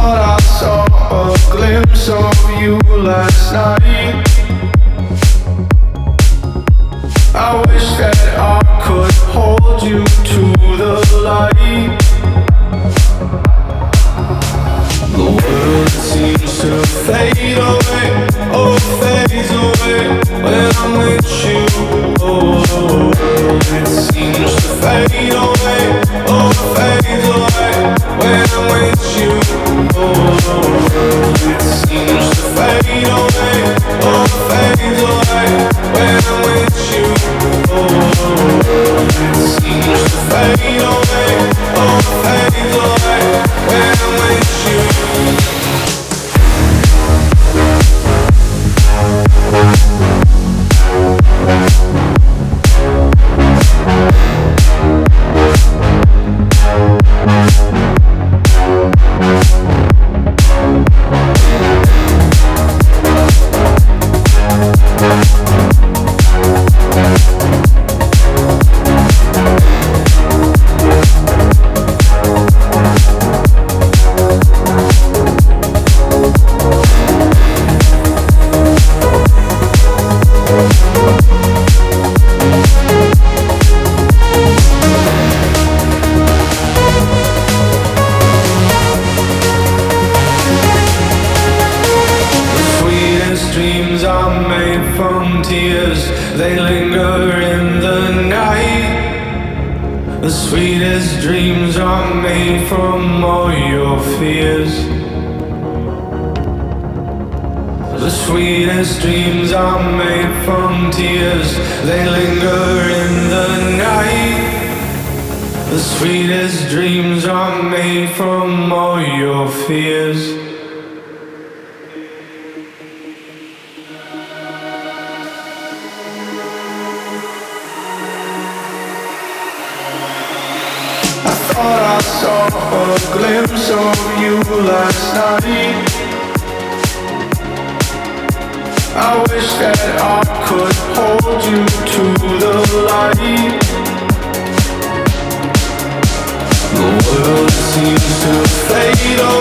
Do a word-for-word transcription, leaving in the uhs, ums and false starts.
thought I saw a glimpse of you last night. I wish that I could hold you to the light. The world seems to fade away, oh fades away when I'm with you. Oh, it seems to fade away, oh fades away when I'm with you. Oh, it seems to fade away, oh fades away when I'm with you. Oh, it seems to fade away, oh fades away when I'm with you. They linger in the night. The sweetest dreams are made from all your fears. The sweetest dreams are made from tears. They linger in the night. The sweetest dreams are made from all your fears. Thought I saw a glimpse of you last night. I wish that I could hold you to the light. The world seems to fade away.